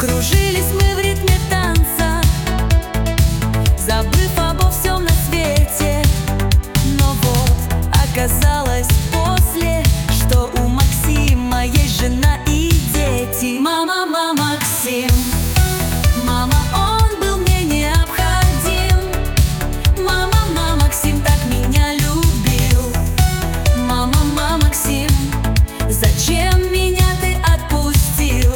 Кружились мы в ритме танца, забыв обо всем на свете. Но вот оказалось после, что у Максима есть жена и дети. Мама, Максим, мама, он был мне необходим. Мама, Максим так меня любил. Мама, Максим, зачем меня ты отпустил?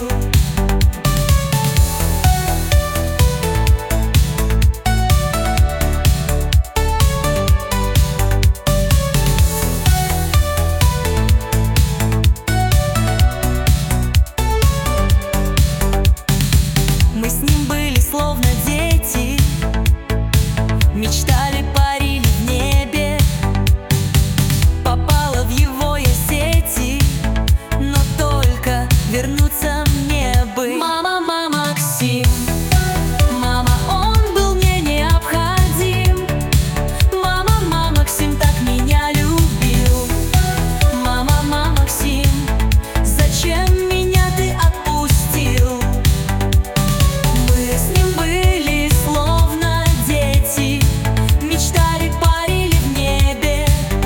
Мы с ним были словно дети, мечтали, парили в небе. Попала в его я сети, но только вернуться мне бы. Мама, Максим, мама, он был мне необходим. Мама, Максим так меня любил. Мама, Максим, зачем меня ты отпустил? Мы с ним были словно дети, мечтали, парили в небе.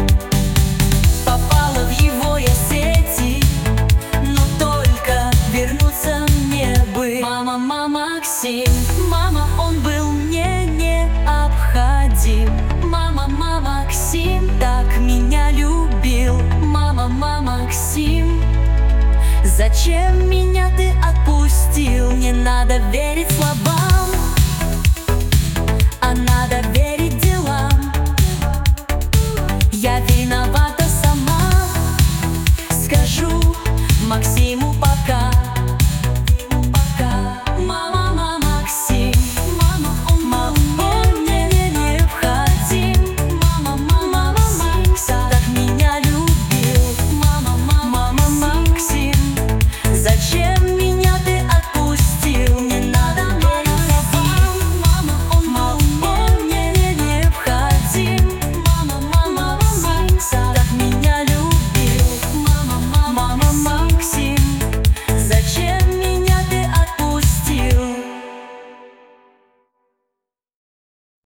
Попала в его я сети, но только вернуться мне бы. Мама, Максим, мама, он был мне необходим. Мама, Максим так меня любил. Мама, Максим, зачем меня ты отпустил? Не надо верить словам.